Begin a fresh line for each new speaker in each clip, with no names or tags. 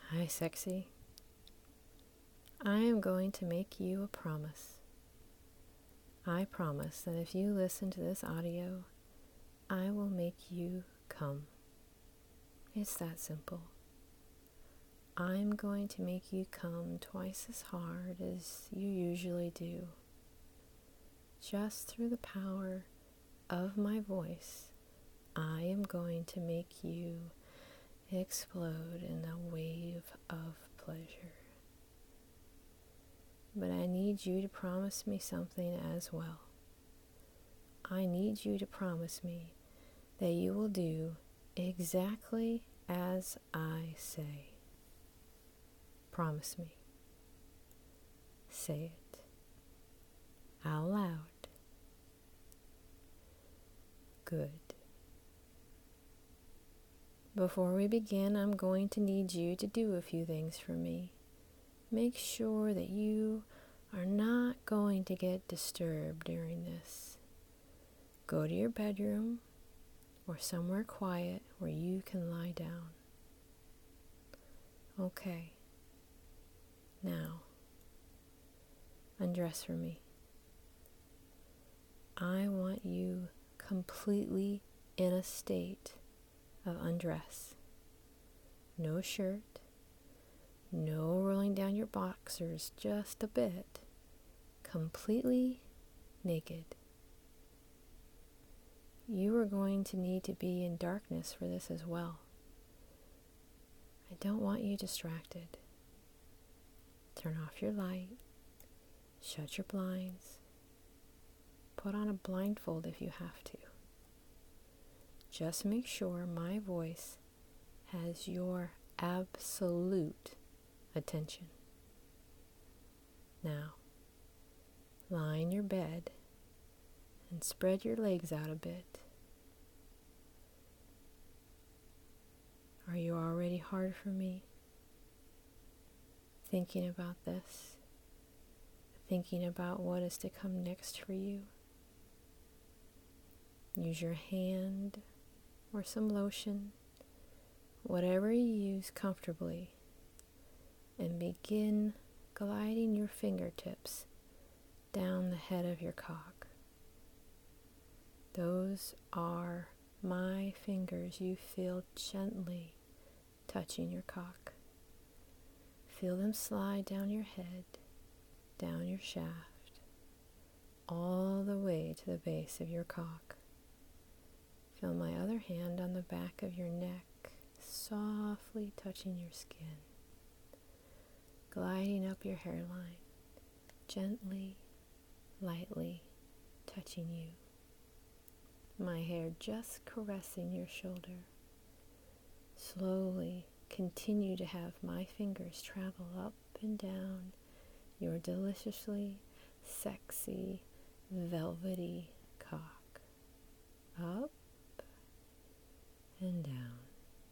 Hi, sexy. I am going to make you a promise. I promise that if you listen to this audio, I will make you come. It's that simple. I'm going to make you come twice as hard as you usually do. Just through the power of my voice, I am going to make you explode in a wave of pleasure. But I need you to promise me something as well. I need you to promise me that you will do exactly as I say. Promise me. Say it out loud. Good. Before we begin, I'm going to need you to do a few things for me. Make sure that you are not going to get disturbed during this. Go to your bedroom or somewhere quiet where you can lie down. Okay. Now, undress for me. I want you completely in a state of undress. No shirt, no rolling down your boxers, just a bit. Completely naked. You are going to need to be in darkness for this as well. I don't want you distracted. Turn off your light. Shut your blinds. Put on a blindfold if you have to. Just make sure my voice has your absolute attention. Now, lie in your bed and spread your legs out a bit. Are you already hard for me? Thinking about this? Thinking about what is to come next for you? Use your hand or some lotion, whatever you use comfortably, and begin gliding your fingertips down the head of your cock. Those are my fingers you feel gently touching your cock. Feel them slide down your head, down your shaft, all the way to the base of your cock. Feel my other hand on the back of your neck, softly touching your skin, gliding up your hairline, gently, lightly touching you. My hair just caressing your shoulder. Slowly continue to have my fingers travel up and down your deliciously sexy, velvety cock. Up and down.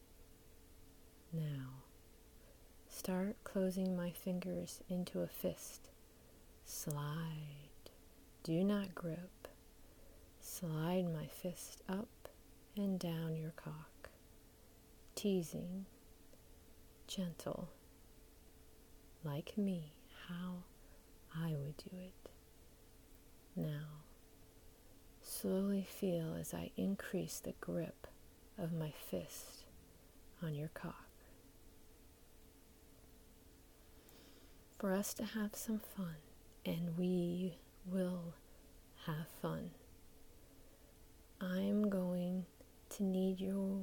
Now, start closing my fingers into a fist. Slide. Do not grip. Slide my fist up and down your cock. Teasing. Gentle. Like me, how I would do it. Now, slowly feel as I increase the grip of my fist on your cock. For us to have some fun, and we will have fun, I'm going to need you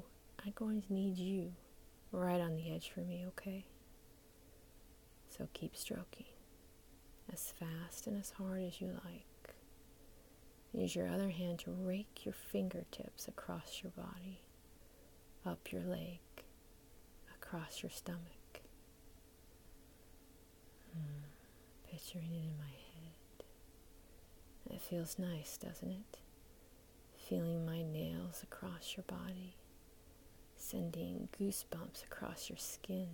right on the edge for me, okay? So keep stroking as fast and as hard as you like. Use your other hand to rake your fingertips across your body, up your leg, across your stomach. Picturing it in my head. It feels nice, doesn't it? Feeling my nails across your body, sending goosebumps across your skin.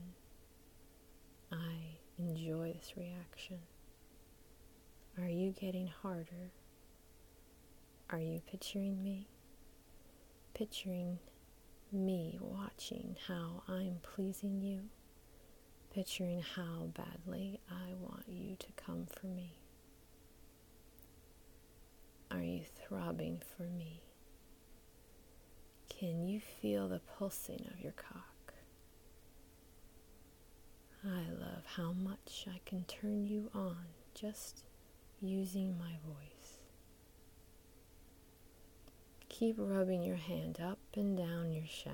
I enjoy this reaction. Are you getting harder? Are you picturing me? Picturing me watching how I'm pleasing you, picturing how badly I want you to come for me. Are you throbbing for me? Can you feel the pulsing of your cock? I love how much I can turn you on just using my voice. Keep rubbing your hand up and down your shaft.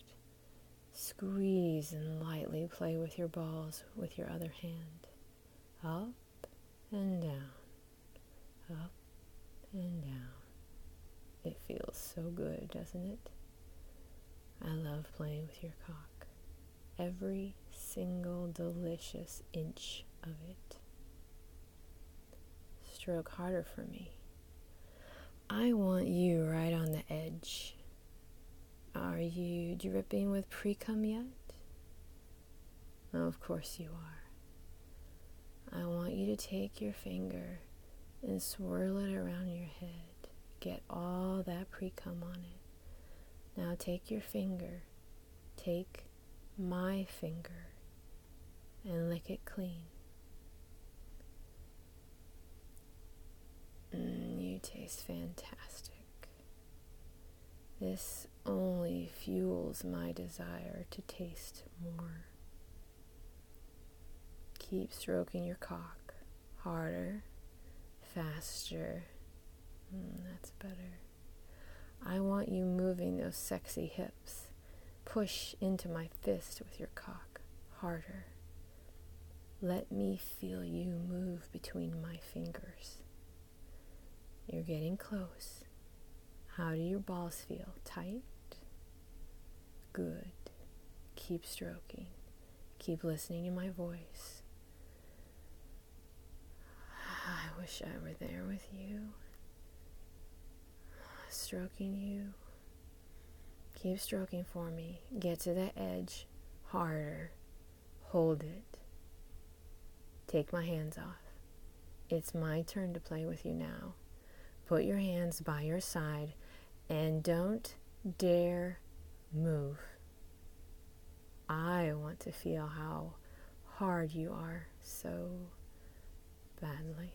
Squeeze and lightly play with your balls with your other hand. Up and down, up and down. It feels so good, doesn't it? I love playing with your cock. Every single delicious inch of it. Stroke harder for me. I want you right on the edge. Are you dripping with pre-cum yet? Of course you are. I want you to take your finger and swirl it around your head. Get all that pre-cum on it. Now take your finger, take my finger, and lick it clean. You taste fantastic. This only fuels my desire to taste more. Keep stroking your cock. Harder, faster. That's better. I want you moving those sexy hips. Push into my fist with your cock. Harder. Let me feel you move between my fingers. You're getting close. How do your balls feel? Tight? Good. Keep stroking. Keep listening to my voice. I wish I were there with you. Stroking you. Keep stroking for me. Get to the edge. Harder. Hold it. Take my hands off. It's my turn to play with you now. Put your hands by your side and don't dare move. I want to feel how hard you are so badly.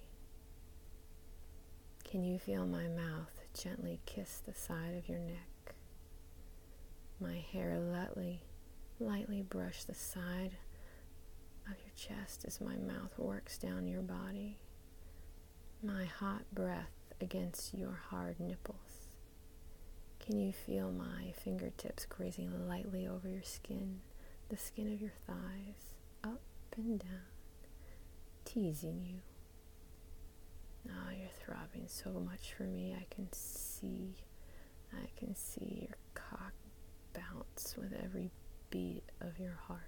Can you feel my mouth gently kiss the side of your neck? My hair lightly brush the side of your chest as my mouth works down your body. My hot breath against your hard nipples. Can you feel my fingertips grazing lightly over your skin, the skin of your thighs, up and down, teasing you? Oh, you're throbbing so much for me. I can see your cock bounce with every beat of your heart.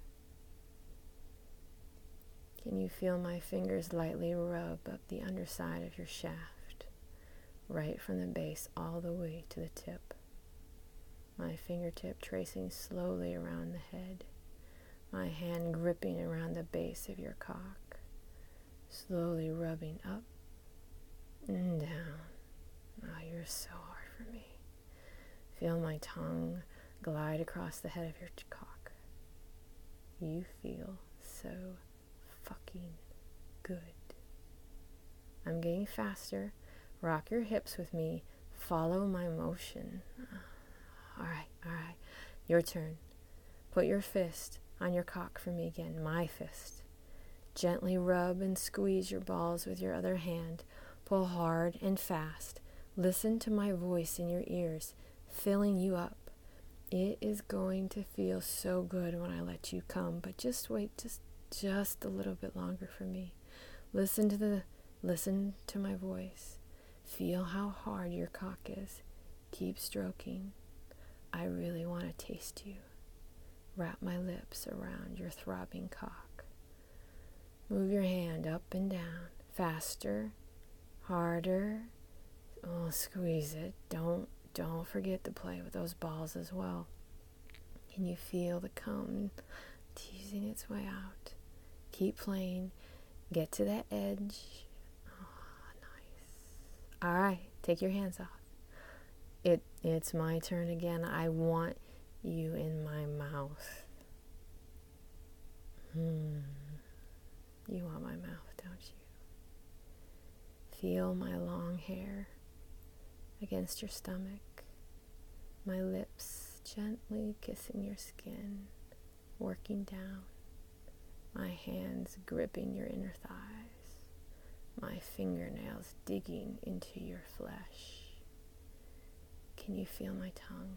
Can you feel my fingers lightly rub up the underside of your shaft, right from the base all the way to the tip? My fingertip tracing slowly around the head, my hand gripping around the base of your cock, slowly rubbing up and down. Oh, you're so hard for me. Feel my tongue glide across the head of your cock. You feel so fucking good. I'm getting faster. Rock your hips with me. Follow my motion. All right. Your turn. Put your fist on your cock for me again. My fist. Gently rub and squeeze your balls with your other hand. Pull hard and fast. Listen to my voice in your ears, filling you up. It is going to feel so good when I let you come, but just wait just a little bit longer for me. Listen to my voice. Feel how hard your cock is. Keep stroking. I really want to taste you. Wrap my lips around your throbbing cock. Move your hand up and down. Faster. Harder. Oh, squeeze it. Don't forget to play with those balls as well. Can you feel the cum teasing its way out? Keep playing. Get to that edge. Oh, nice. All right, take your hands off. It's my turn again. I want you in my mouth. You want my mouth, don't you? Feel my long hair against your stomach, my lips gently kissing your skin, working down, my hands gripping your inner thighs, my fingernails digging into your flesh. Can you feel my tongue?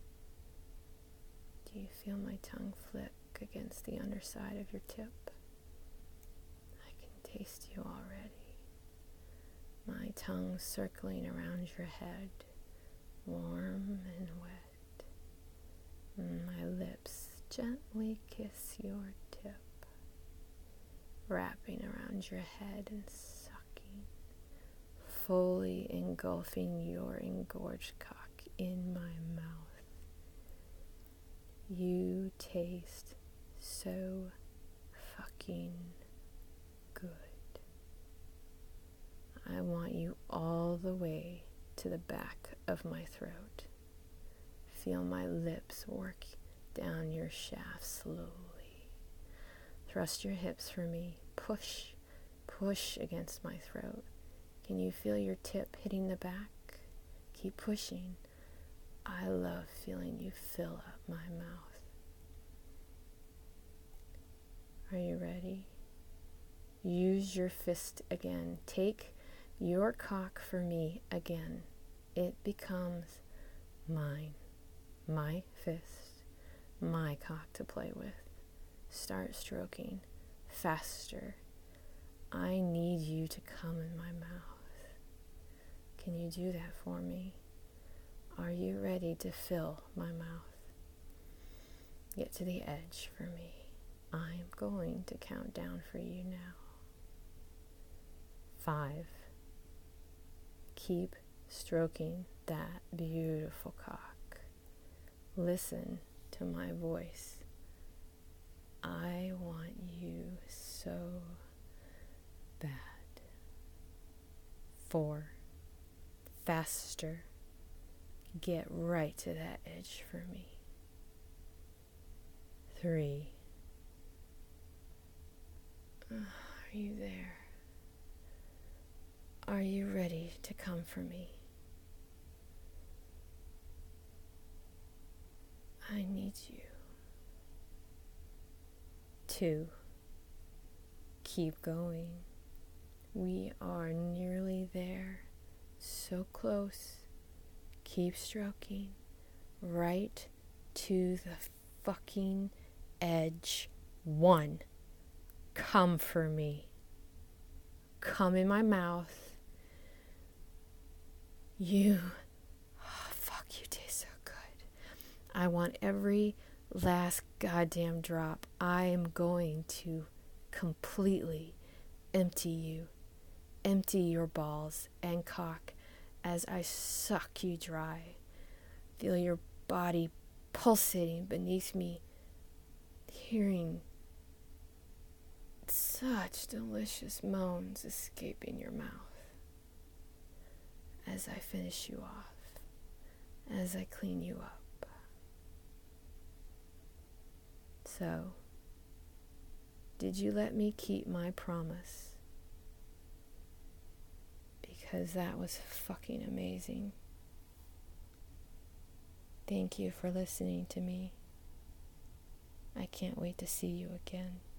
Do you feel my tongue flick against the underside of your tip? I can taste you already. My tongue circling around your head, warm and wet. My lips gently kiss your tip, wrapping around your head and sucking, fully engulfing your engorged cock in my mouth. You taste so fucking good. I want you all the way to the back of my throat. Feel my lips work down your shaft slowly. Thrust your hips for me. Push, push against my throat. Can you feel your tip hitting the back? Keep pushing. I love feeling you fill up my mouth. Are you ready? Use your fist again. Take your cock for me again. It becomes mine. My fist, my cock to play with. Start stroking. Faster. I need you to come in my mouth. Can you do that for me? Are you ready to fill my mouth? Get to the edge for me. I'm going to count down for you now. 5. Keep stroking that beautiful cock. Listen to my voice. I want you so bad. 4. Faster. Get right to that edge for me. 3. Are you there? Are you ready to come for me? I need you. 2. Keep going. We are nearly there. So close. Keep stroking. Right to the fucking edge. 1. Come for me. Come in my mouth. Fuck, you taste so good. I want every last goddamn drop. I am going to completely empty you. Empty your balls and cock as I suck you dry. Feel your body pulsating beneath me, hearing such delicious moans escaping your mouth as I finish you off, as I clean you up. So, did you let me keep my promise? Because that was fucking amazing. Thank you for listening to me. I can't wait to see you again.